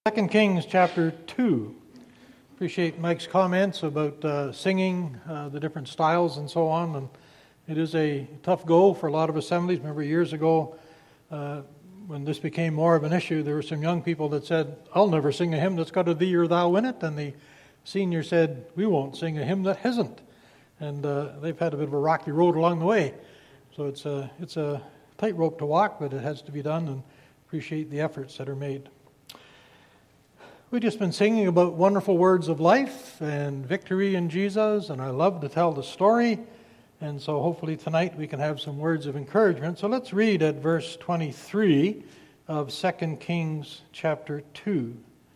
2 Kings chapter 2. Appreciate Mike's comments about singing, the different styles and so on. And it is a tough go for a lot of assemblies. Remember years ago when this became more of an issue, there were some young people that said, "I'll never sing a hymn that's got a thee or thou in it." And the senior said, "We won't sing a hymn that hasn't." And they've had a bit of a rocky road along the way. So it's a tightrope to walk, but it has to be done, and appreciate the efforts that are made. We've just been singing about wonderful words of life and victory in Jesus, and I love to tell the story. And so hopefully tonight we can have some words of encouragement. So let's read at verse 23 of 2 Kings chapter 2.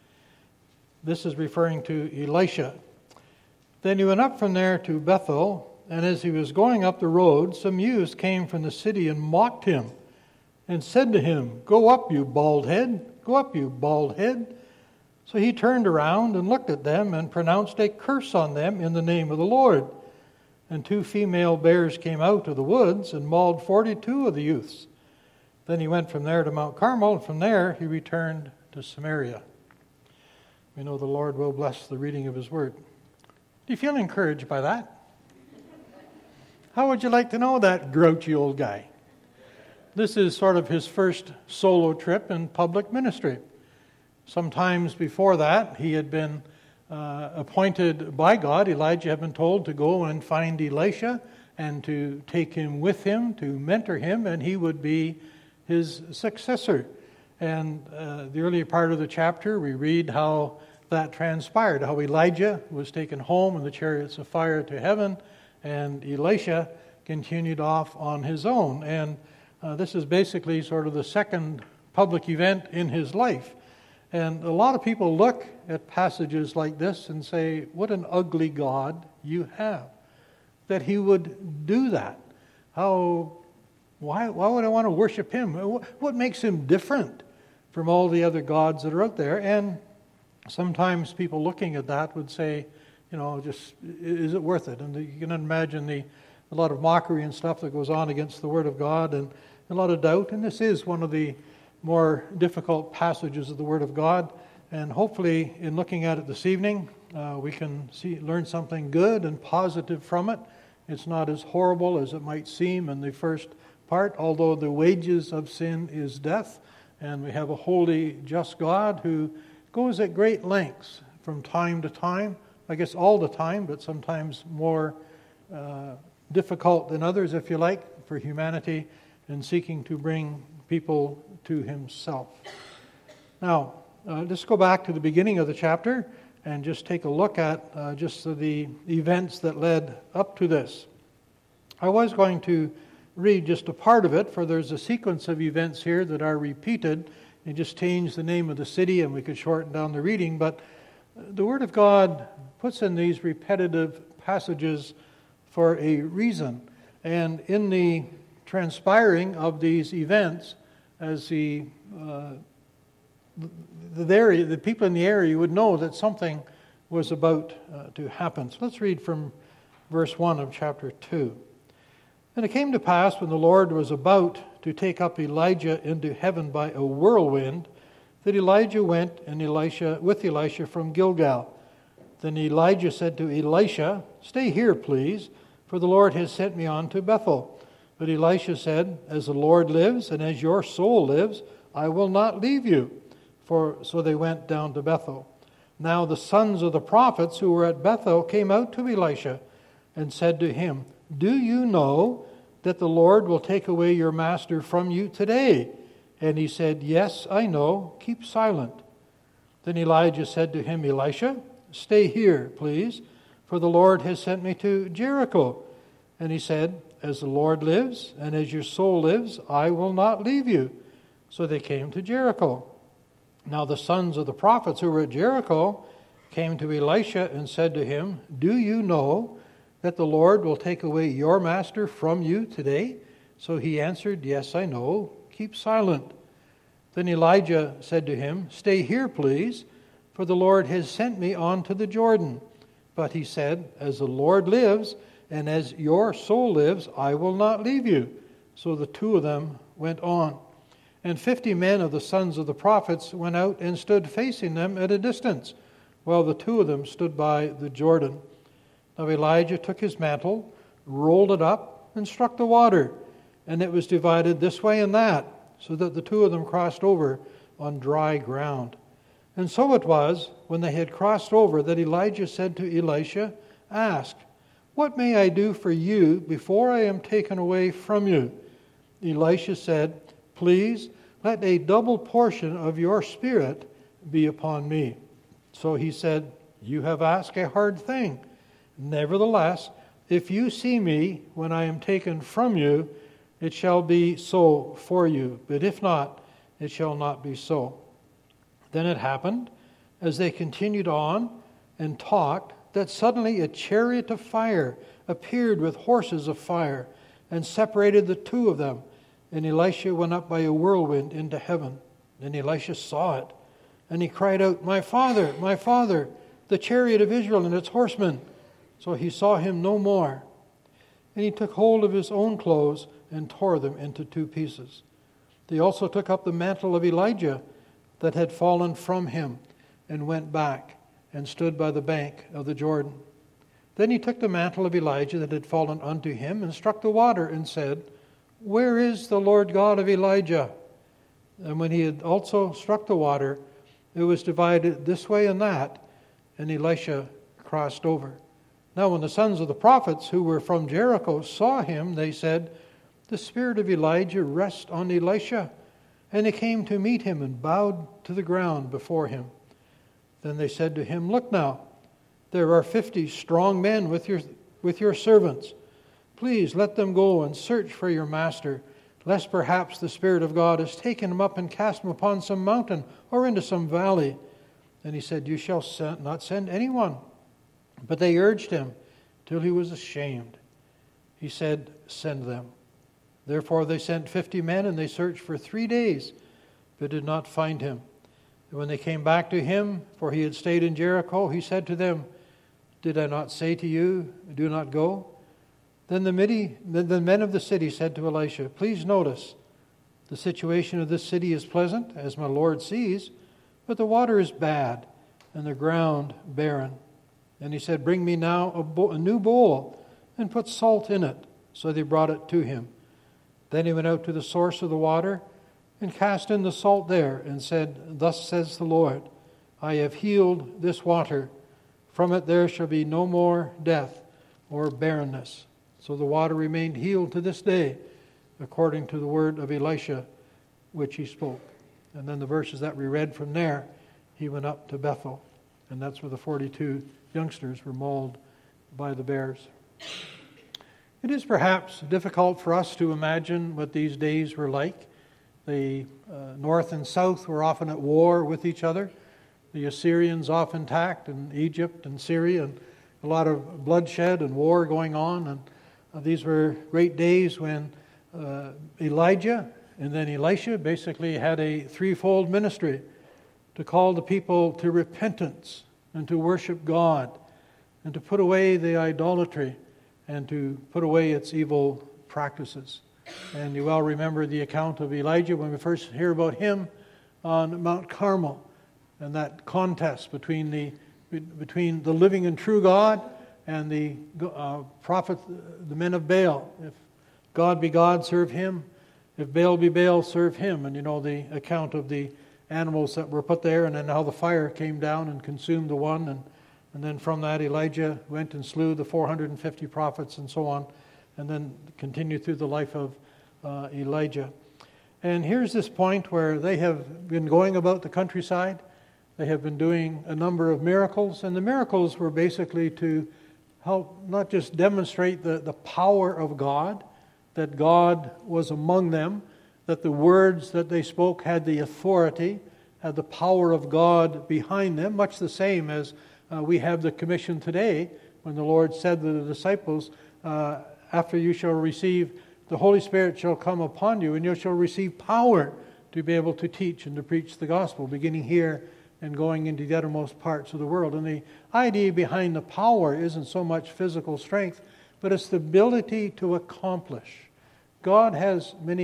This is referring to Elisha. Then he went up from there to Bethel, and as he was going up the road, some youths came from the city and mocked him, and said to him, "Go up, you bald head! Go up, you bald head!" So he turned around and looked at them and pronounced a curse on them in the name of the Lord. And 2 female bears came out of the woods and mauled 42 of the youths. Then he went from there to Mount Carmel, and from there he returned to Samaria. We know the Lord will bless the reading of his word. Do you feel encouraged by that? How would you like to know that grouchy old guy? This is sort of his first solo trip in public ministry. Sometimes before that, he had been appointed by God. Elijah had been told to go and find Elisha and to take him with him, to mentor him, and he would be his successor. And the earlier part of the chapter, we read how that transpired, how Elijah was taken home in the chariots of fire to heaven, and Elisha continued off on his own. And this is basically sort of the second public event in his life. And a lot of people look at passages like this and say, "What an ugly God you have, that he would do that. Why would I want to worship him? What makes him different from all the other gods that are out there?" And sometimes people looking at that would say, just, is it worth it? And you can imagine a lot of mockery and stuff that goes on against the Word of God, and a lot of doubt. And this is one of the more difficult passages of the Word of God, and hopefully in looking at it this evening we can learn something good and positive from it. It's not as horrible as it might seem in the first part, although the wages of sin is death, and we have a holy, just God who goes at great lengths from time to time, I guess all the time, but sometimes more difficult than others, if you like, for humanity, in seeking to bring people to himself. Now, let's go back to the beginning of the chapter and just take a look at just the events that led up to this. I was going to read just a part of it, for there's a sequence of events here that are repeated. You just change the name of the city and we could shorten down the reading, but the Word of God puts in these repetitive passages for a reason. And in the transpiring of these events, as the people in the area would know that something was about to happen. So let's read from verse 1 of chapter 2. "And it came to pass, when the Lord was about to take up Elijah into heaven by a whirlwind, that Elijah went with Elisha from Gilgal. Then Elijah said to Elisha, 'Stay here, please, for the Lord has sent me on to Bethel.' But Elisha said, 'As the Lord lives, and as your soul lives, I will not leave you.' So they went down to Bethel. Now the sons of the prophets who were at Bethel came out to Elisha and said to him, 'Do you know that the Lord will take away your master from you today?' And he said, 'Yes, I know. Keep silent.' Then Elijah said to him, 'Elisha, stay here, please, for the Lord has sent me to Jericho.' And he said, 'As the Lord lives, and as your soul lives, I will not leave you.' So they came to Jericho. Now the sons of the prophets who were at Jericho came to Elisha and said to him, 'Do you know that the Lord will take away your master from you today?' So he answered, 'Yes, I know. Keep silent.' Then Elijah said to him, 'Stay here, please, for the Lord has sent me on to the Jordan.' But he said, 'As the Lord lives, and as your soul lives, I will not leave you.' So the two of them went on. And 50 men of the sons of the prophets went out and stood facing them at a distance, while the 2 of them stood by the Jordan. Now Elijah took his mantle, rolled it up, and struck the water, and it was divided this way and that, so that the 2 of them crossed over on dry ground. And so it was, when they had crossed over, that Elijah said to Elisha, "Ask, what may I do for you before I am taken away from you?" Elisha said, "Please, let a double portion of your spirit be upon me." So he said, "You have asked a hard thing. Nevertheless, if you see me when I am taken from you, it shall be so for you. But if not, it shall not be so." Then it happened, as they continued on and talked, that suddenly a chariot of fire appeared with horses of fire and separated the 2 of them. And Elisha went up by a whirlwind into heaven. Then Elisha saw it, and he cried out, my father, the chariot of Israel and its horsemen." So he saw him no more. And he took hold of his own clothes and tore them into 2 pieces. They also took up the mantle of Elijah that had fallen from him, and went back and stood by the bank of the Jordan. Then he took the mantle of Elijah that had fallen unto him, and struck the water, and said, "Where is the Lord God of Elijah?" And when he had also struck the water, it was divided this way and that, and Elisha crossed over. Now when the sons of the prophets who were from Jericho saw him, they said, "The spirit of Elijah rests on Elisha." And they came to meet him and bowed to the ground before him. Then they said to him, "Look now, there are 50 strong men with your servants. Please let them go and search for your master, lest perhaps the Spirit of God has taken him up and cast him upon some mountain or into some valley." And he said, "You shall not send anyone." But they urged him till he was ashamed. He said, "Send them." Therefore they sent 50 men, and they searched for 3 days, but did not find him. And when they came back to him, for he had stayed in Jericho, he said to them, "Did I not say to you, do not go?" Then the men of the city said to Elisha, "Please notice, the situation of this city is pleasant, as my Lord sees, but the water is bad, and the ground barren." And he said, "Bring me now a new bowl, and put salt in it." So they brought it to him. Then he went out to the source of the water, and cast in the salt there, and said, "Thus says the Lord, I have healed this water. From it there shall be no more death or barrenness." So the water remained healed to this day, according to the word of Elisha, which he spoke. And then the verses that we read from there, he went up to Bethel. And that's where the 42 youngsters were mauled by the bears. It is perhaps difficult for us to imagine what these days were like. The north and south were often at war with each other. The Assyrians often attacked in Egypt and Syria, and a lot of bloodshed and war going on. And these were great days when Elijah and then Elisha basically had a threefold ministry to call the people to repentance and to worship God and to put away the idolatry and to put away its evil practices. And you well remember the account of Elijah when we first hear about him on Mount Carmel, and that contest between the living and true God and the prophet, the men of Baal. If God be God, serve him. If Baal be Baal, serve him. And you know the account of the animals that were put there, and then how the fire came down and consumed the one, and then from that Elijah went and slew the 450 prophets and so on, and then continued through the life of Elijah. And here's this point where they have been going about the countryside. They have been doing a number of miracles, and the miracles were basically to help not just demonstrate the power of God, that God was among them, that the words that they spoke had the authority, had the power of God behind them, much the same as we have the commission today when the Lord said to the disciples, after you shall receive, the Holy Spirit shall come upon you, and you shall receive power to be able to teach and to preach the gospel, beginning here and going into the uttermost parts of the world. And the idea behind the power isn't so much physical strength, but it's the ability to accomplish. God has many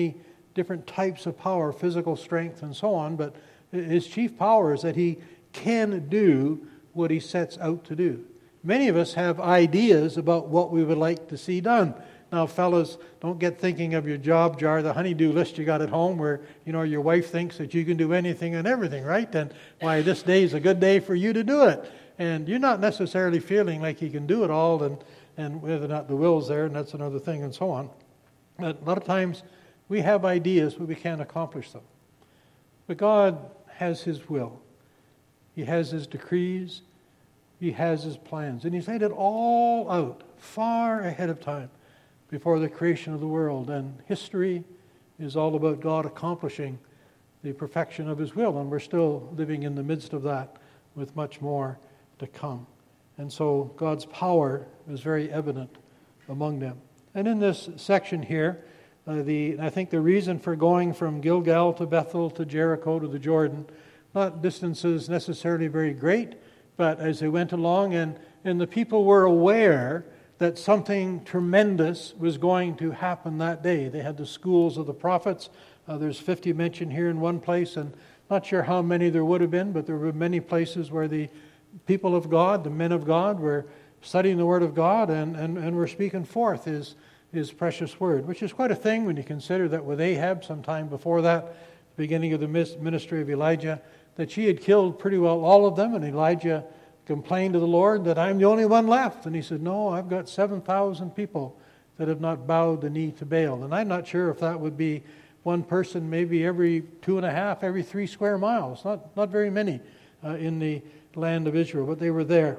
different types of power, physical strength and so on, but his chief power is that he can do what he sets out to do. Many of us have ideas about what we would like to see done. Now, fellas, don't get thinking of your job jar, the honey-do list you got at home where, your wife thinks that you can do anything and everything, right? And why, this day is a good day for you to do it. And you're not necessarily feeling like you can do it all, and whether or not the will's there, and that's another thing, and so on. But a lot of times we have ideas, but we can't accomplish them. But God has His will. He has His decrees. He has His plans. And He's laid it all out far ahead of time before the creation of the world. And history is all about God accomplishing the perfection of His will. And we're still living in the midst of that with much more to come. And so God's power is very evident among them. And in this section here, I think the reason for going from Gilgal to Bethel to Jericho to the Jordan, not distances necessarily very great, but as they went along, and the people were aware that something tremendous was going to happen that day. They had the schools of the prophets. There's 50 mentioned here in one place, and not sure how many there would have been, but there were many places where the people of God, the men of God, were studying the Word of God and were speaking forth His precious Word, which is quite a thing when you consider that with Ahab, sometime before that, beginning of the ministry of Elijah, that she had killed pretty well all of them, and Elijah complained to the Lord that I'm the only one left. And He said, no, I've got 7,000 people that have not bowed the knee to Baal. And I'm not sure if that would be one person maybe every 2.5, every 3 square miles. Not very many in the land of Israel, but they were there.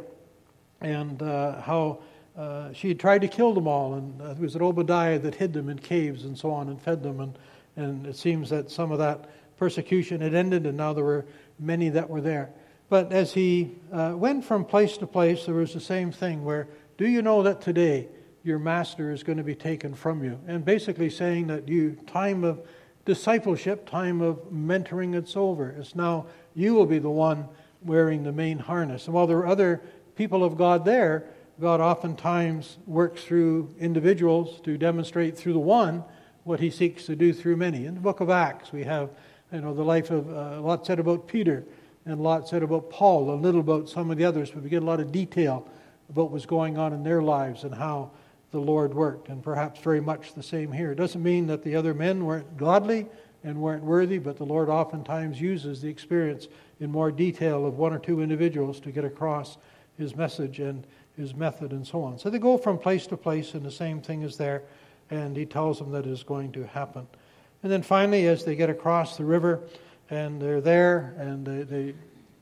And how she had tried to kill them all, and it was Obadiah that hid them in caves and so on and fed them. And it seems that some of that persecution had ended, and now there were many that were there. But as he went from place to place, there was the same thing where, do you know that today your master is going to be taken from you? And basically saying that time of discipleship, time of mentoring, it's over. It's now you will be the one wearing the main harness. And while there are other people of God there, God oftentimes works through individuals to demonstrate through the one what He seeks to do through many. In the book of Acts, we have the life of a lot said about Peter and a lot said about Paul, a little about some of the others, but we get a lot of detail about what was going on in their lives and how the Lord worked, and perhaps very much the same here. It doesn't mean that the other men weren't godly and weren't worthy, but the Lord oftentimes uses the experience in more detail of 1 or 2 individuals to get across His message and His method and so on. So they go from place to place, and the same thing is there, and He tells them that it is going to happen. And then finally, as they get across the river, and they're there, and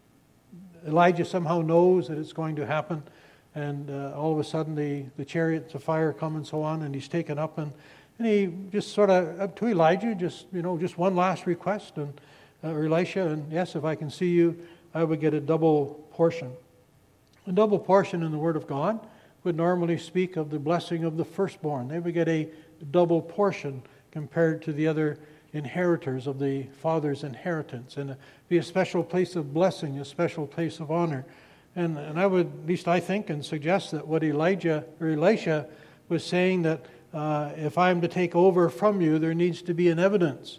Elijah somehow knows that it's going to happen, and all of a sudden the chariots of fire come and so on, and he's taken up, and he just sort of, up to Elijah, just one last request, and Elisha, and yes, if I can see you, I would get a double portion. A double portion in the Word of God would normally speak of the blessing of the firstborn. They would get a double portion compared to the other inheritors of the father's inheritance, and be a special place of blessing, a special place of honor. And I would, at least I think and suggest, that what Elisha was saying, that if I'm to take over from you, there needs to be an evidence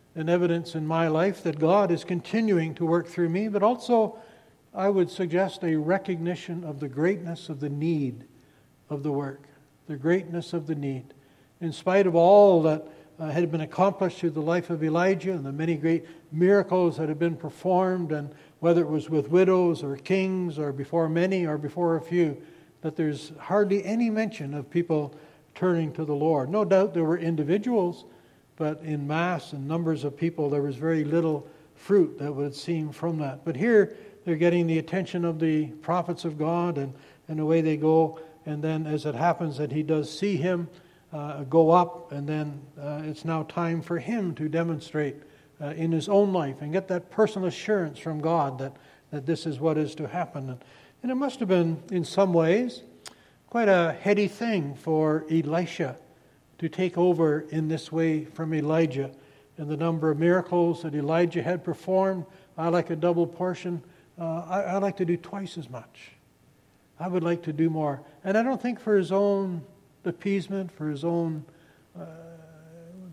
in my life that God is continuing to work through me, but also I would suggest a recognition of the greatness of the need of the work, the greatness of the need. In spite of all that had been accomplished through the life of Elijah and the many great miracles that had been performed, and whether it was with widows or kings or before many or before a few, that there's hardly any mention of people turning to the Lord. No doubt there were individuals, but in mass and numbers of people, there was very little fruit that would seem from that. But here, they're getting the attention of the prophets of God, and away they go. And then as it happens that he does see him go up, and then it's now time for him to demonstrate in his own life and get that personal assurance from God that this is what is to happen. And it must have been, in some ways, quite a heady thing for Elisha to take over in this way from Elijah. And the number of miracles that Elijah had performed, I like a double portion. I like to do twice as much. I would like to do more. And I don't think for his own appeasement, for his own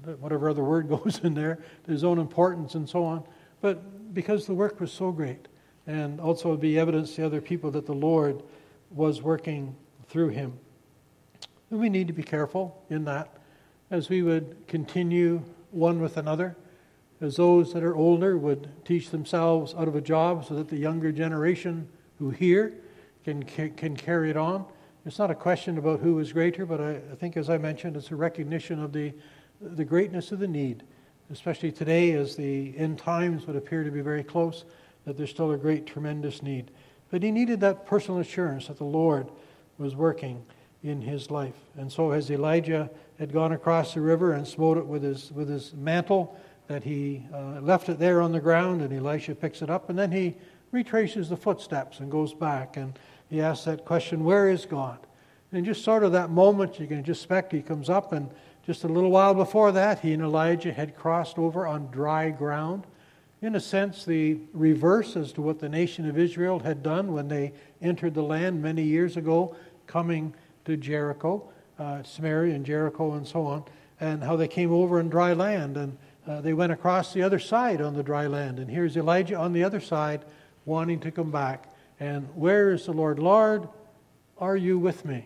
whatever other word goes in there, his own importance and so on, but because the work was so great. And also be evidence to other people that the Lord was working through him. And we need to be careful in that as we would continue one with another, as those that are older would teach themselves out of a job so that the younger generation who hear can carry it on. It's not a question about who is greater, but I think, as I mentioned, it's a recognition of the greatness of the need, especially today as the end times would appear to be very close, that there's still a great, tremendous need. But he needed that personal assurance that the Lord was working in his life. And so as Elijah had gone across the river and smote it with his mantle, that he left it there on the ground, and Elisha picks it up, and then he retraces the footsteps and goes back, and he asks that question, where is God? And just sort of that moment, you can just expect he comes up, and just a little while before that, he and Elijah had crossed over on dry ground. In a sense, the reverse as to what the nation of Israel had done when they entered the land many years ago, coming to Jericho, Samaria and Jericho and so on, and how they came over in dry land, and they went across the other side on the dry land. And here's Elijah on the other side wanting to come back. And where is the Lord? Lord, are you with me?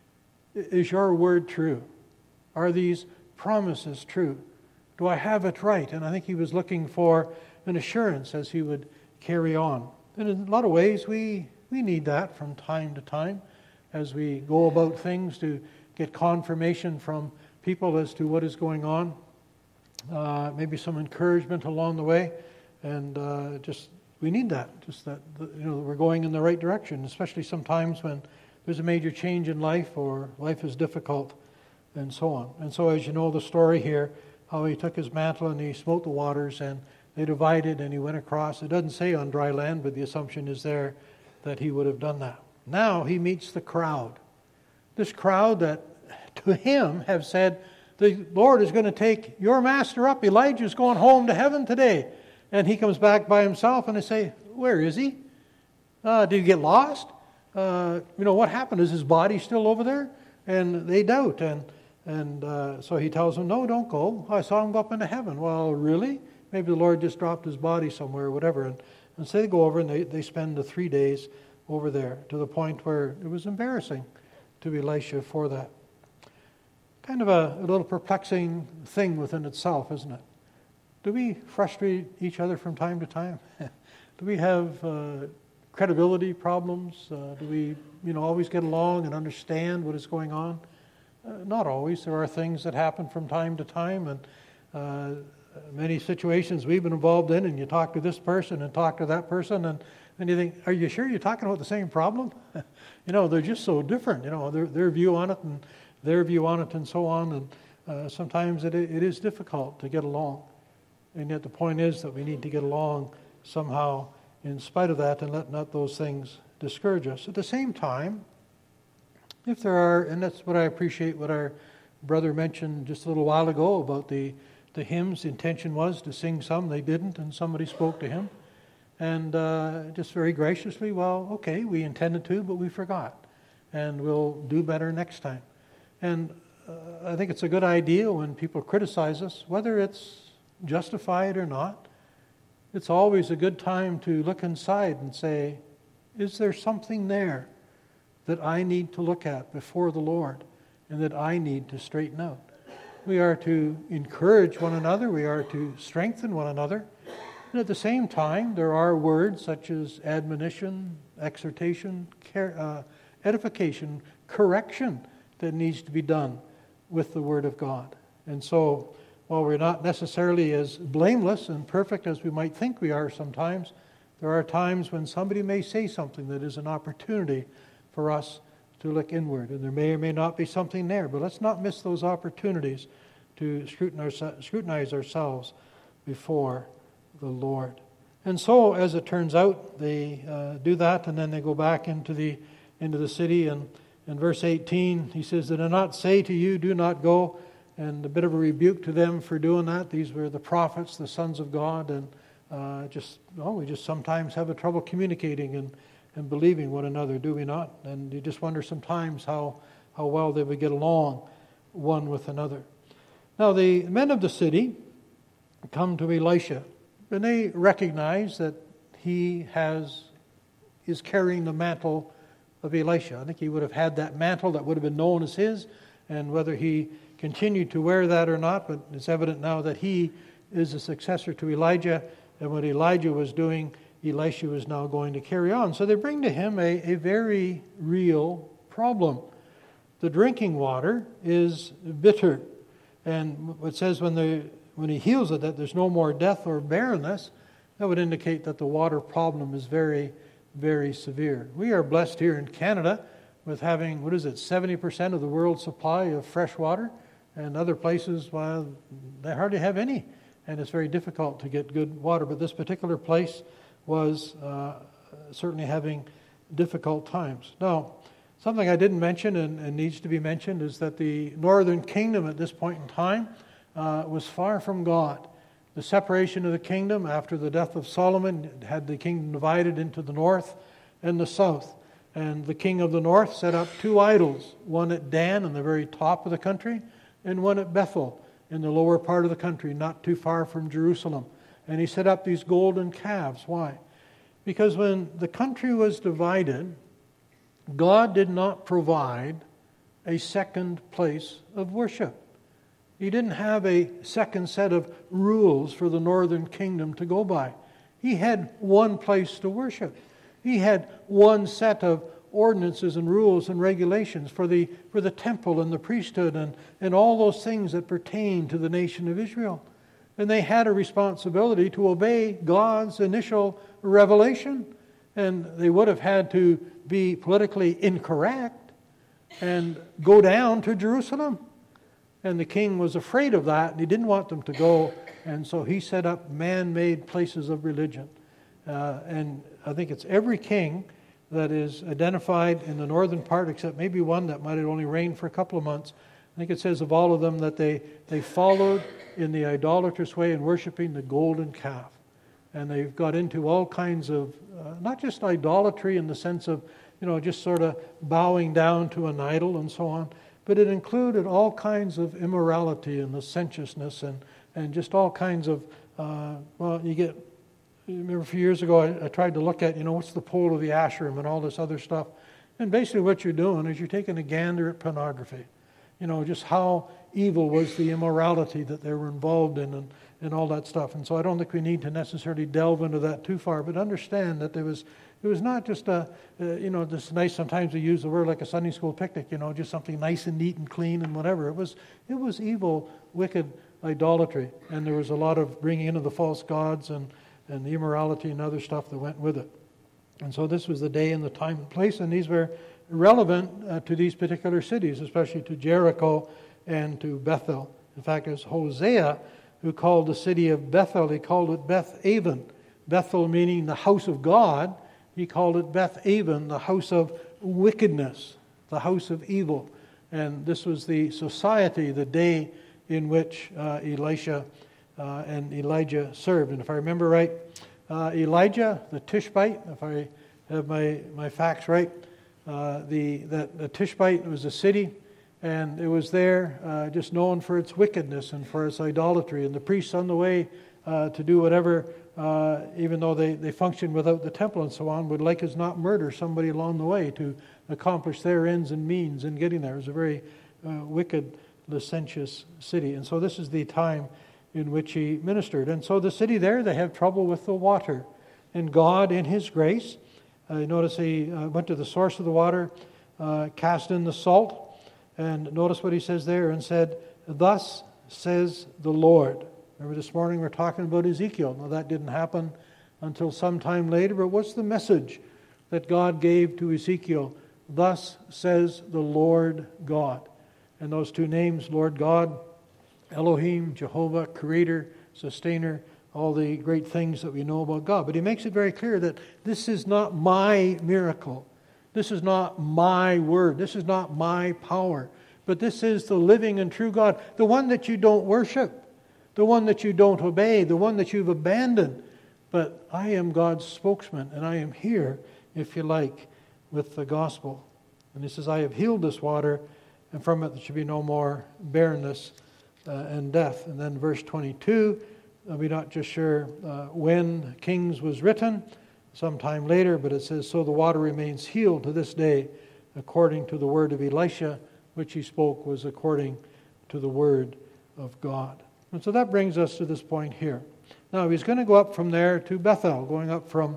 Is your word true? Are these promises true? Do I have it right? And I think he was looking for an assurance as he would carry on. And in a lot of ways, we need that from time to time as we go about things to get confirmation from people as to what is going on. Maybe some encouragement along the way. And just we need that. Just that we're going in the right direction, especially sometimes when there's a major change in life or life is difficult and so on. And so as you know the story here, how he took his mantle and he smote the waters and they divided and he went across. It doesn't say on dry land, but the assumption is there that he would have done that. Now he meets the crowd. This crowd that to him have said, the Lord is going to take your master up. Elijah's going home to heaven today. And he comes back by himself and they say, where is he? Did he get lost? What happened? Is his body still over there? And they doubt. And so he tells them, no, don't go. I saw him go up into heaven. Well, really? Maybe the Lord just dropped his body somewhere or whatever. And so they go over and they spend the 3 days over there to the point where it was embarrassing to Elisha for that. Kind of a little perplexing thing within itself, isn't it? Do we frustrate each other from time to time? Do we have credibility problems? Do we, always get along and understand what is going on? Not always. There are things that happen from time to time, and many situations we've been involved in, and you talk to this person and talk to that person, and you think, are you sure you're talking about the same problem? They're just so different. Their view on it and their view on it and so on, and sometimes it is difficult to get along. And yet the point is that we need to get along somehow in spite of that and let not those things discourage us. At the same time, if there are, and that's what I appreciate what our brother mentioned just a little while ago about the hymns, the intention was to sing some, they didn't, and somebody spoke to him. And just very graciously, well, okay, we intended to, but we forgot. And we'll do better next time. And I think it's a good idea when people criticize us, whether it's justified or not. It's always a good time to look inside and say, is there something there that I need to look at before the Lord and that I need to straighten out? We are to encourage one another. We are to strengthen one another. And at the same time, there are words such as admonition, exhortation, edification, correction that needs to be done with the Word of God. And so, while we're not necessarily as blameless and perfect as we might think we are sometimes, there are times when somebody may say something that is an opportunity for us to look inward. And there may or may not be something there, but let's not miss those opportunities to scrutinize ourselves before the Lord. And so, as it turns out, they do that, and then they go back into the city. And in verse 18, he says, "Did I not say to you, do not go?" And a bit of a rebuke to them for doing that. These were the prophets, the sons of God, and we just sometimes have a trouble communicating and believing one another, do we not? And you just wonder sometimes how well they would get along one with another. Now the men of the city come to Elisha, and they recognize that he is carrying the mantle of Elisha. I think he would have had that mantle that would have been known as his, and whether he continued to wear that or not, but it's evident now that he is a successor to Elijah, and what Elijah was doing, Elisha was now going to carry on. So they bring to him a very real problem. The drinking water is bitter, and it says when he heals it that there's no more death or barrenness. That would indicate that the water problem is very, very severe. We are blessed here in Canada with having, 70% of the world's supply of fresh water, and other places, well, they hardly have any, and it's very difficult to get good water. But this particular place was certainly having difficult times. Now, something I didn't mention and needs to be mentioned is that the northern kingdom at this point in time was far from God. The separation of the kingdom after the death of Solomon had the kingdom divided into the north and the south. And the king of the north set up two idols, one at Dan in the very top of the country, and one at Bethel in the lower part of the country, not too far from Jerusalem. And he set up these golden calves. Why? Because when the country was divided, God did not provide a second place of worship. He didn't have a second set of rules for the northern kingdom to go by. He had one place to worship. He had one set of ordinances and rules and regulations for the temple and the priesthood and all those things that pertain to the nation of Israel. And they had a responsibility to obey God's initial revelation. And they would have had to be politically incorrect and go down to Jerusalem. And the king was afraid of that, and he didn't want them to go. And so he set up man-made places of religion. And I think it's every king that is identified in the northern part, except maybe one that might have only reigned for a couple of months. I think it says of all of them that they followed in the idolatrous way in worshiping the golden calf. And they've got into all kinds of, not just idolatry in the sense of, just sort of bowing down to an idol and so on, but it included all kinds of immorality and licentiousness and just all kinds of, remember a few years ago I tried to look at, what's the pole of the Asherim and all this other stuff. And basically what you're doing is you're taking a gander at pornography. Just how evil was the immorality that they were involved in and all that stuff. And so I don't think we need to necessarily delve into that too far, but understand that it was not just just nice. Sometimes we use the word like a Sunday school picnic, just something nice and neat and clean and whatever. It was evil, wicked idolatry, and there was a lot of bringing in of the false gods and the immorality and other stuff that went with it. And so this was the day and the time and place, and these were relevant to these particular cities, especially to Jericho and to Bethel. In fact, it was Hosea who called the city of Bethel, he called it Beth-aven. Bethel meaning the house of God. He called it Beth-aven, the house of wickedness, the house of evil. And this was the society, the day in which Elisha and Elijah served. And if I remember right, Elijah, the Tishbite, if I have my facts right, the Tishbite was a city, and it was there just known for its wickedness and for its idolatry. And the priests on the way to do whatever, even though they functioned without the temple and so on, would like as not murder somebody along the way to accomplish their ends and means in getting there. It was a very wicked, licentious city. And so this is the time in which he ministered. And so the city there, they have trouble with the water. And God, in His grace, notice He went to the source of the water, cast in the salt, and notice what He says there, and said, "Thus says the Lord." Remember this morning we're talking about Ezekiel. Now that didn't happen until some time later, but what's the message that God gave to Ezekiel? "Thus says the Lord God." And those two names, Lord God, Elohim, Jehovah, Creator, Sustainer, all the great things that we know about God. But He makes it very clear that this is not my miracle. This is not my word. This is not my power. But this is the living and true God, the one that you don't worship, the one that you don't obey, the one that you've abandoned. But I am God's spokesman, and I am here, if you like, with the gospel. And He says, "I have healed this water, and from it there should be no more barrenness and death. And then verse 22, we're not just sure when Kings was written, sometime later, but it says, so the water remains healed to this day, according to the word of Elisha, which he spoke was according to the word of God. And so that brings us to this point here. Now he's going to go up from there to Bethel, going up from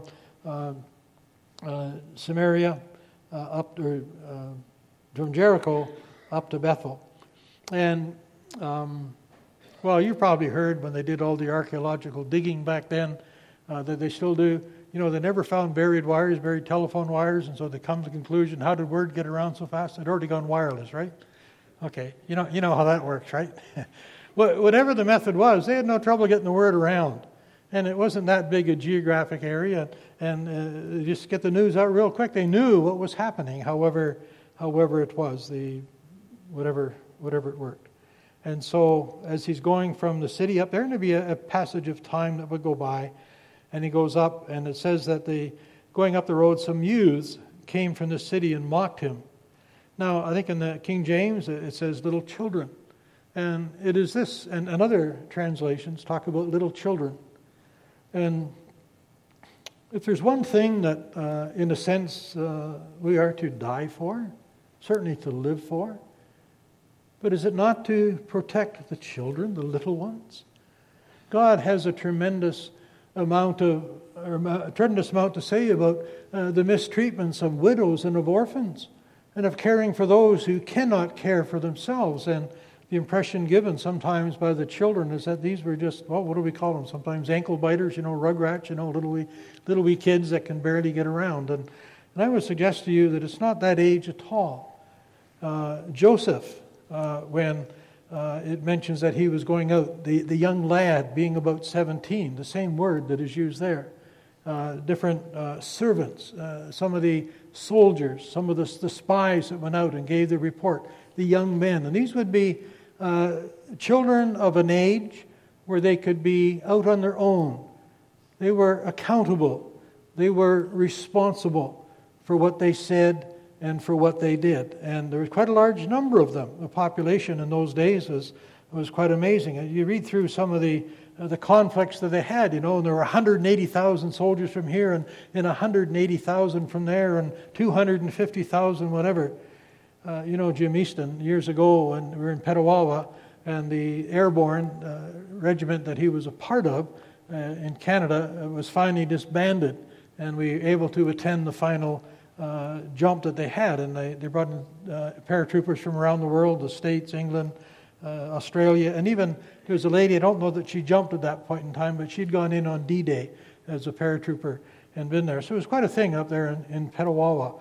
Samaria from Jericho up to Bethel. And well, you probably heard when they did all the archaeological digging back then that they still do. You know, they never found buried wires, buried telephone wires, and so they come to the conclusion, how did word get around so fast? It had already gone wireless, right? Okay, you know how that works, right? Whatever the method was, they had no trouble getting the word around. And it wasn't that big a geographic area, and just get the news out real quick. They knew what was happening, however it was, whatever it worked. And so as he's going from the city up there, and there'd be a passage of time that would go by, and he goes up, and it says that going up the road, some youths came from the city and mocked him. Now, I think in the King James, it says little children. And it is this, and other translations talk about little children. And if there's one thing that, in a sense, we are to die for, certainly to live for, but is it not to protect the children, the little ones? God has a tremendous amount to say about the mistreatments of widows and of orphans, and of caring for those who cannot care for themselves. And the impression given sometimes by the children is that these were just, well, what do we call them? Sometimes ankle biters, rugrats, little wee kids that can barely get around. And I would suggest to you that it's not that age at all. Joseph, when it mentions that he was going out, the young lad being about 17, the same word that is used there. Different servants, some of the soldiers, some of the spies that went out and gave the report, the young men. And these would be children of an age where they could be out on their own. They were accountable. They were responsible for what they said and for what they did. And there was quite a large number of them. The population in those days was quite amazing. You read through some of the conflicts that they had, and there were 180,000 soldiers from here and 180,000 from there and 250,000 whatever. Jim Easton, years ago when we were in Petawawa, and the airborne regiment that he was a part of in Canada was finally disbanded, and we were able to attend the final jump that they had. And they brought in paratroopers from around the world, the States, England, Australia, and even there was a lady, I don't know that she jumped at that point in time, but she'd gone in on D-Day as a paratrooper and been there. So it was quite a thing up there in Petawawa.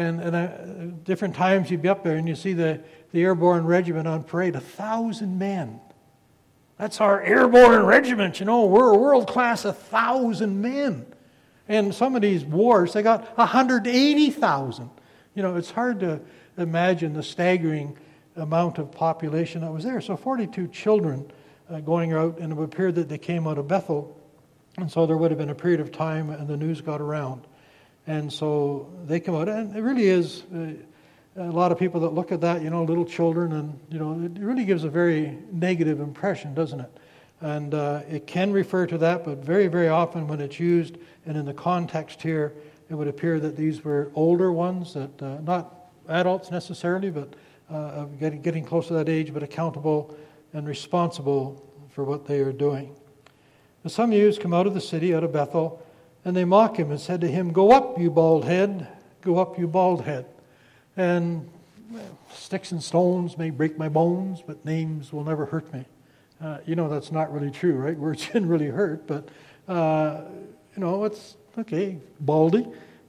And different times you'd be up there and you see the airborne regiment on parade, 1,000 men. That's our airborne regiment, we're world class, 1,000 men. And some of these wars, they got 180,000. It's hard to imagine the staggering amount of population that was there. So 42 children going out, and it would appear that they came out of Bethel. And so there would have been a period of time and the news got around. And so they come out, and it really is a lot of people that look at that, little children, and, it really gives a very negative impression, doesn't it? And it can refer to that, but very, very often when it's used, and in the context here, it would appear that these were older ones, that not adults necessarily, but getting close to that age, but accountable and responsible for what they are doing. And some youths come out of the city, out of Bethel, and they mock him and said to him, "Go up, you bald head, go up, you bald head. And sticks and stones may break my bones, but names will never hurt me." That's not really true, right? Words can really hurt, but, it's okay, baldy.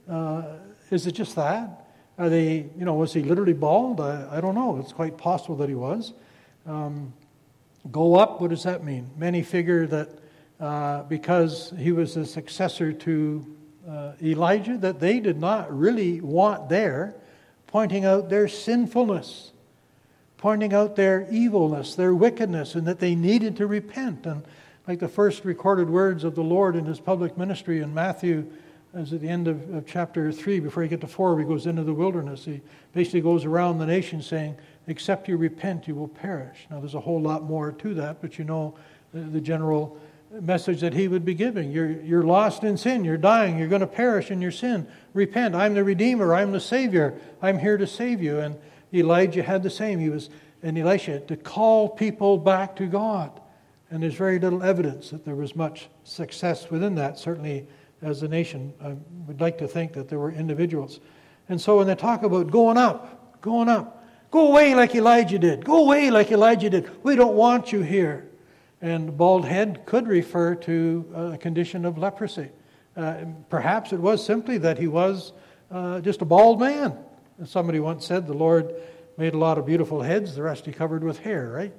Is it just that? Are they, was he literally bald? I don't know. It's quite possible that he was. Go up, what does that mean? Many figure that because he was the successor to Elijah, that they did not really want there, pointing out their sinfulness, pointing out their evilness, their wickedness, and that they needed to repent. And like the first recorded words of the Lord in his public ministry in Matthew, as at the end of chapter 3, before you get to 4, he goes into the wilderness. He basically goes around the nation saying, except you repent, you will perish. Now, there's a whole lot more to that, but you know the general message that he would be giving. You're lost in sin. You're dying. You're going to perish in your sin. Repent. I'm the Redeemer. I'm the Savior. I'm here to save you. And Elijah had the same. And Elisha, to call people back to God. And there's very little evidence that there was much success within that. Certainly, as a nation, I would like to think that there were individuals. And so when they talk about going up, go away like Elijah did. Go away like Elijah did. We don't want you here. And bald head could refer to a condition of leprosy. Perhaps it was simply that he was just a bald man. Somebody once said the Lord made a lot of beautiful heads, the rest he covered with hair, right?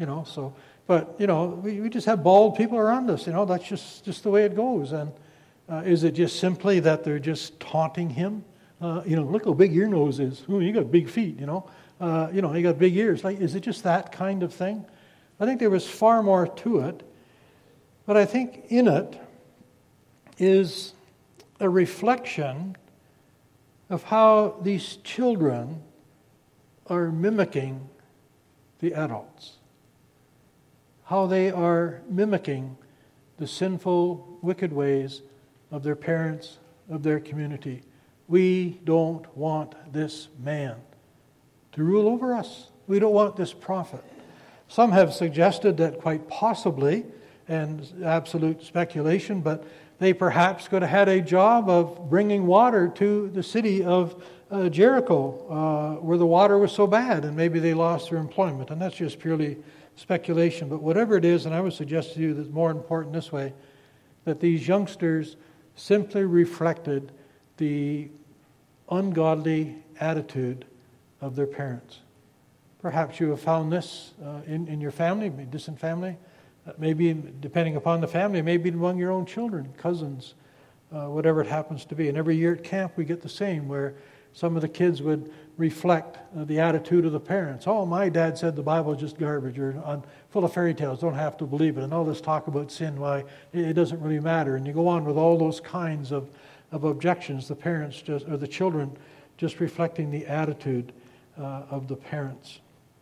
But we just have bald people around us. That's just the way it goes. And is it just simply that they're just taunting him? Look how big your nose is. Ooh, you got big feet. You got big ears. Is it just that kind of thing? I think there was far more to it, but I think in it is a reflection of how these children are mimicking the adults, how they are mimicking the sinful, wicked ways of their parents, of their community. We don't want this man to rule over us. We don't want this prophet. Some have suggested that quite possibly, and absolute speculation, but they perhaps could have had a job of bringing water to the city of Jericho, where the water was so bad, and maybe they lost their employment. And that's just purely speculation. But whatever it is, and I would suggest to you that it's more important this way, that these youngsters simply reflected the ungodly attitude of their parents. Perhaps you have found this in your family, distant family, maybe depending upon the family, maybe among your own children, cousins, whatever it happens to be. And every year at camp we get the same, where some of the kids would reflect the attitude of the parents. Oh, my dad said the Bible is just garbage, or full of fairy tales, don't have to believe it. And all this talk about sin, why it doesn't really matter. And you go on with all those kinds of objections, the parents or the children just reflecting the attitude of the parents.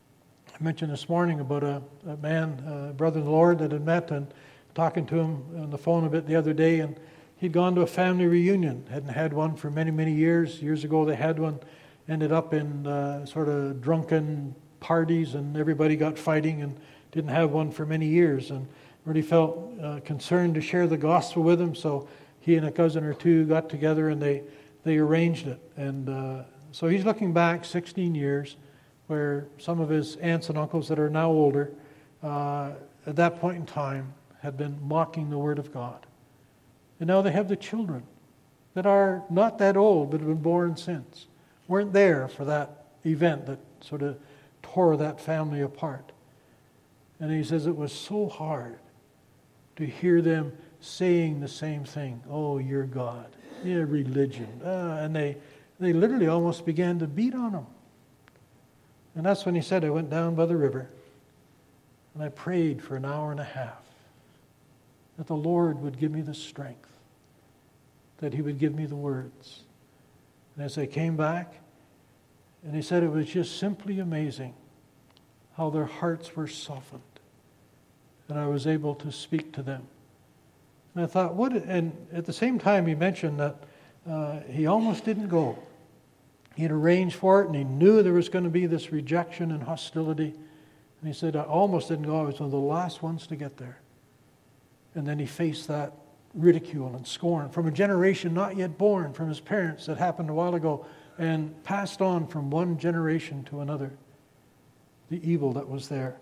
I mentioned this morning about a man, a brother in the Lord, that had met, and talking to him on the phone a bit the other day, and he'd gone to a family reunion. Hadn't had one for many, many years. Years ago they had one. Ended up in sort of drunken parties, and everybody got fighting, and didn't have one for many years. And really felt concerned to share the gospel with him, so he and a cousin or two got together and they arranged it. And so he's looking back 16 years, where some of his aunts and uncles that are now older, at that point in time, had been mocking the Word of God. And now they have the children that are not that old, but have been born since. Weren't there for that event that sort of tore that family apart. And he says it was so hard to hear them saying the same thing. Oh, you're God. Yeah, religion. And they literally almost began to beat on him. And that's when he said, I went down by the river and I prayed for an hour and a half that the Lord would give me the strength, that He would give me the words. And as I came back, and he said it was just simply amazing how their hearts were softened, and I was able to speak to them. And I thought, and at the same time he mentioned that he almost didn't go. He had arranged for it, and he knew there was going to be this rejection and hostility. And he said, I almost didn't go. I was one of the last ones to get there. And then he faced that ridicule and scorn from a generation not yet born, from his parents, that happened a while ago, and passed on from one generation to another, the evil that was there.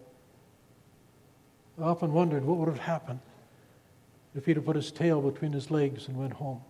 I often wondered what would have happened if he'd have put his tail between his legs and went home.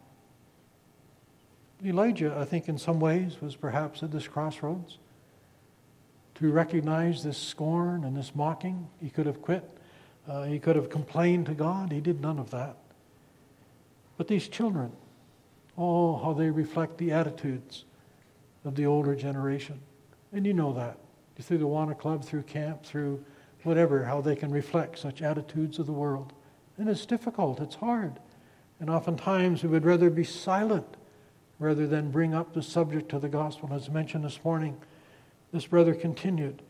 Elijah, I think in some ways, was perhaps at this crossroads to recognize this scorn and this mocking. He could have quit. He could have complained to God. He did none of that. But these children, oh, how they reflect the attitudes of the older generation. And you know that. Through the Awana Club, through camp, through whatever, how they can reflect such attitudes of the world. And it's difficult. It's hard. And oftentimes we would rather be silent rather than bring up the subject of the gospel. As mentioned this morning, this brother continued.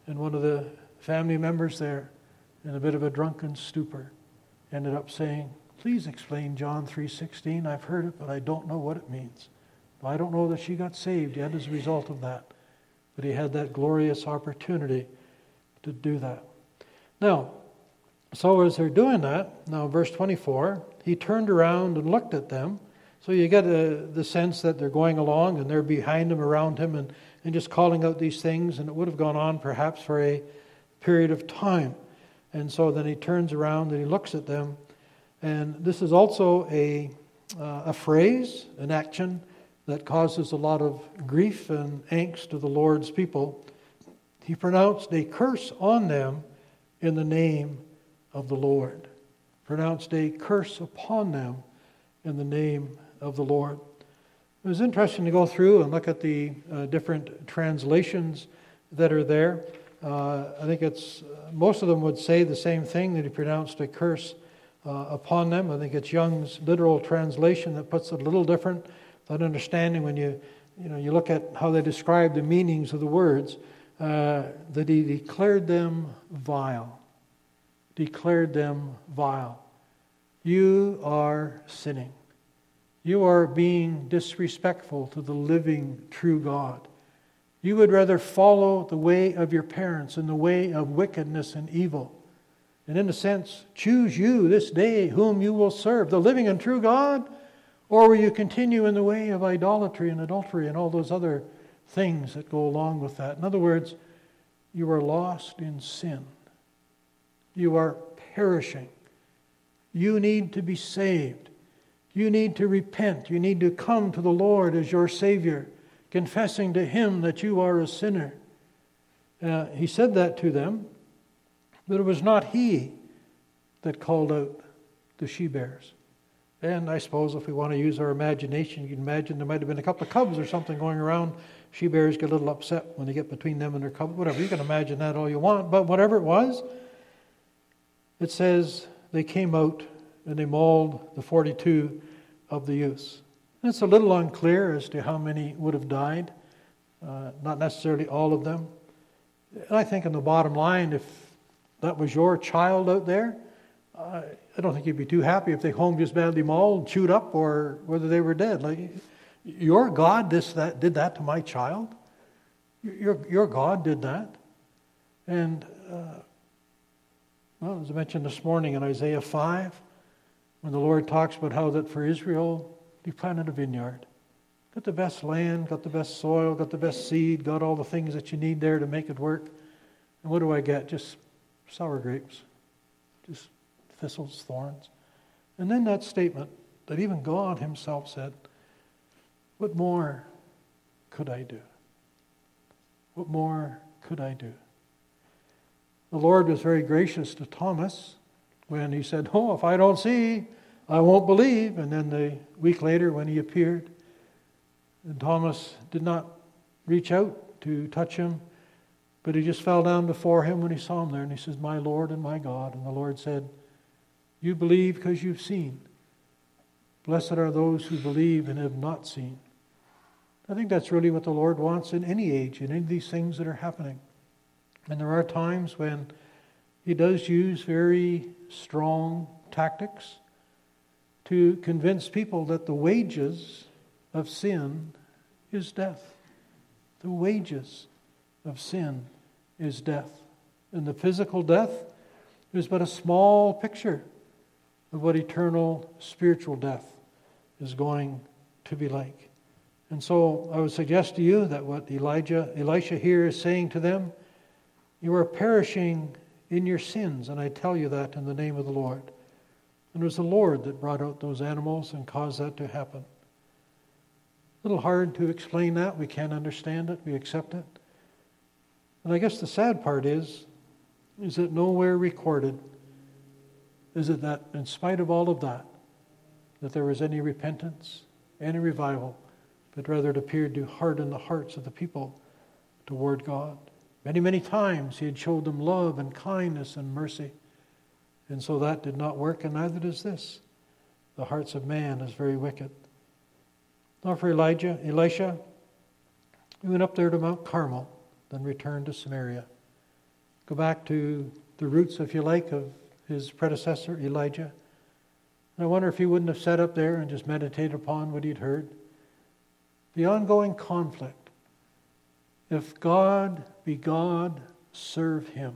And one of the family members there, in a bit of a drunken stupor, ended up saying, "Please explain John 3:16. I've heard it, but I don't know what it means." I don't know that she got saved yet as a result of that. But he had that glorious opportunity to do that. Now, so as they're doing that, now verse 24, he turned around and looked at them. So you get the sense that they're going along and they're behind him, around him, and just calling out these things. And it would have gone on perhaps for a period of time. And so then he turns around and he looks at them. And this is also a phrase, an action, that causes a lot of grief and angst to the Lord's people. He pronounced a curse on them in the name of the Lord. Pronounced a curse upon them in the name of the Lord. It was interesting to go through and look at the different translations that are there. I think most of them would say the same thing, that he pronounced a curse upon them. I think it's Young's literal translation that puts it a little different. That understanding, when you look at how they describe the meanings of the words, that he declared them vile. Declared them vile. You are sinning. You are being disrespectful to the living, true God. You would rather follow the way of your parents and the way of wickedness and evil. And in a sense, choose you this day whom you will serve, the living and true God, or will you continue in the way of idolatry and adultery and all those other things that go along with that? In other words, you are lost in sin. You are perishing. You need to be saved. You need to repent. You need to come to the Lord as your Savior, confessing to Him that you are a sinner. He said that to them, but it was not He that called out the she-bears. And I suppose if we want to use our imagination, you can imagine there might have been a couple of cubs or something going around. She-bears get a little upset when they get between them and their cubs. Whatever, you can imagine that all you want. But whatever it was, it says they came out and they mauled the 42 of the youths. And it's a little unclear as to how many would have died. Not necessarily all of them. And I think in the bottom line, if that was your child out there, I don't think you'd be too happy if they home just badly mauled, chewed up, or whether they were dead. Like, your God did that to my child. Your God did that. And, as I mentioned this morning in Isaiah 5, when the Lord talks about how that for Israel, He planted a vineyard. Got the best land, got the best soil, got the best seed, got all the things that you need there to make it work. And what do I get? Just sour grapes. Just thistles, thorns. And then that statement that even God Himself said, what more could I do? What more could I do? The Lord was very gracious to Thomas when He said, if I don't see, I won't believe. And then a week later when He appeared, and Thomas did not reach out to touch Him, but he just fell down before Him when he saw Him there. And he says, my Lord and my God. And the Lord said, you believe because you've seen. Blessed are those who believe and have not seen. I think that's really what the Lord wants in any age, in any of these things that are happening. And there are times when He does use very strong tactics to convince people that the wages of sin is death. The wages of sin is death. And the physical death is but a small picture of what eternal spiritual death is going to be like. And so I would suggest to you that what Elisha here is saying to them, you are perishing in your sins, and I tell you that in the name of the Lord. And it was the Lord that brought out those animals and caused that to happen. A little hard to explain that. We can't understand it. We accept it. And I guess the sad part is it nowhere recorded is it that in spite of all of that there was any repentance, any revival, but rather it appeared to harden the hearts of the people toward God. Many, many times He had showed them love and kindness and mercy. And so that did not work, and neither does this. The hearts of man is very wicked. Now for Elisha, he went up there to Mount Carmel, then returned to Samaria. go back to the roots, if you like, of his predecessor, Elijah. And I wonder if he wouldn't have sat up there and just meditated upon what he'd heard. The ongoing conflict. If God be God, serve him.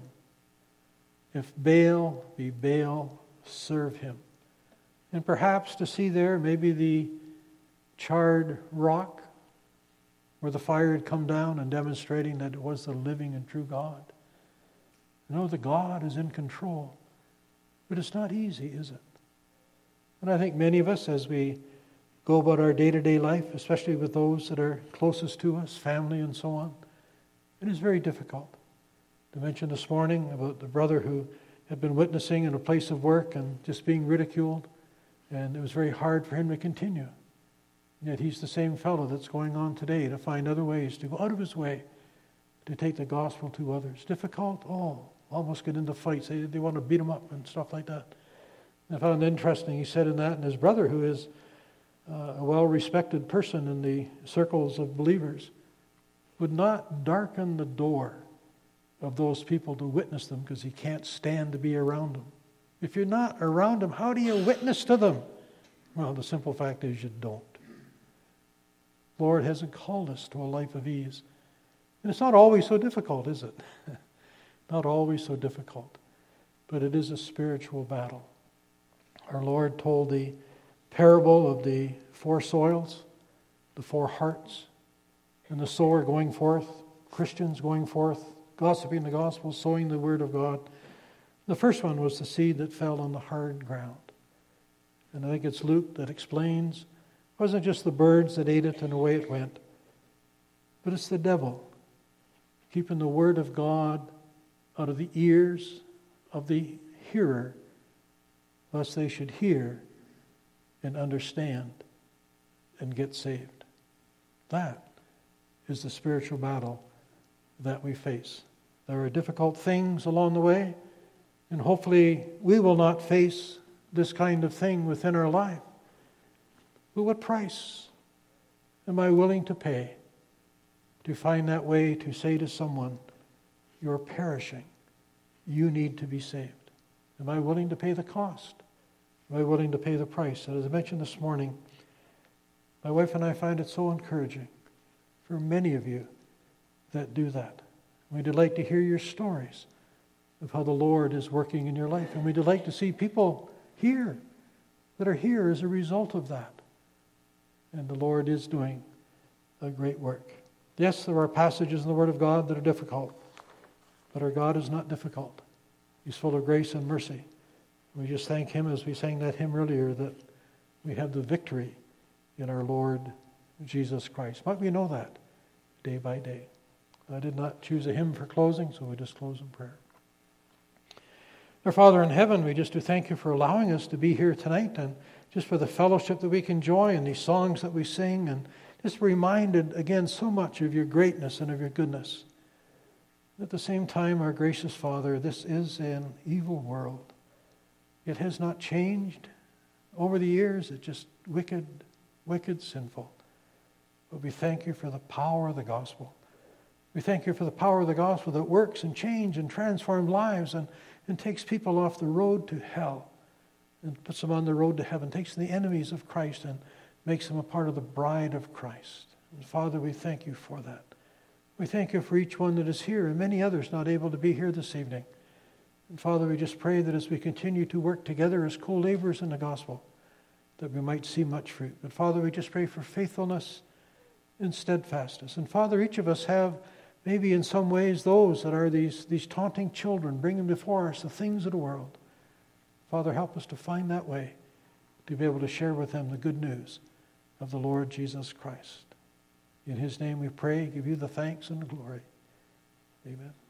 If Baal be Baal, serve him. And perhaps to see there maybe the charred rock where the fire had come down and demonstrating that it was the living and true God. You know that God is in control. But it's not easy, is it? And I think many of us, as we go about our day-to-day life, especially with those that are closest to us, family and so on, it is very difficult. I mentioned this morning about the brother who had been witnessing in a place of work and just being ridiculed, and it was very hard for him to continue. Yet he's the same fellow that's going on today to find other ways to go out of his way to take the gospel to others. Difficult? Oh, almost get into fights. They want to beat him up and stuff like that. I found it interesting, he said in that, and his brother, who is a well-respected person in the circles of believers, would not darken the door of those people to witness them because he can't stand to be around them. If you're not around them, how do you witness to them? Well, the simple fact is you don't. The Lord hasn't called us to a life of ease. And it's not always so difficult, is it? Not always so difficult. But it is a spiritual battle. Our Lord told the parable of the 4 soils, the 4 hearts, and the sower going forth, Christians going forth, gossiping the gospel, sowing the word of God. The first one was the seed that fell on the hard ground. And I think it's Luke that explains, it wasn't just the birds that ate it and away it went, but it's the devil keeping the word of God out of the ears of the hearer, lest they should hear and understand and get saved. That is the spiritual battle that we face. There are difficult things along the way, and hopefully we will not face this kind of thing within our life. But what price am I willing to pay to find that way to say to someone, you're perishing, you need to be saved? Am I willing to pay the cost? Am I willing to pay the price? And as I mentioned this morning, my wife and I find it so encouraging for many of you that do that. We delight to hear your stories of how the Lord is working in your life. And we delight to see people here that are here as a result of that. And the Lord is doing a great work. Yes, there are passages in the Word of God that are difficult, but our God is not difficult. He's full of grace and mercy. We just thank Him, as we sang that hymn earlier, that we have the victory in our Lord Jesus Christ. Might we know that day by day. I did not choose a hymn for closing, so we just close in prayer. Our Father in heaven, we just do thank you for allowing us to be here tonight, and just for the fellowship that we can enjoy and these songs that we sing, and just reminded again so much of your greatness and of your goodness. At the same time, our gracious Father, this is an evil world. It has not changed over the years. It's just wicked, sinful. But we thank you for the power of the gospel. We thank you for the power of the gospel that works and changes and transforms lives and takes people off the road to hell and puts them on the road to heaven, takes the enemies of Christ and makes them a part of the bride of Christ. And Father, we thank you for that. We thank you for each one that is here and many others not able to be here this evening. And Father, we just pray that as we continue to work together as co-laborers in the gospel, that we might see much fruit. But Father, we just pray for faithfulness and steadfastness. And Father, each of us have maybe in some ways those that are these taunting children, bring them before us, the things of the world. Father, help us to find that way to be able to share with them the good news of the Lord Jesus Christ. In His name we pray, give you the thanks and the glory. Amen.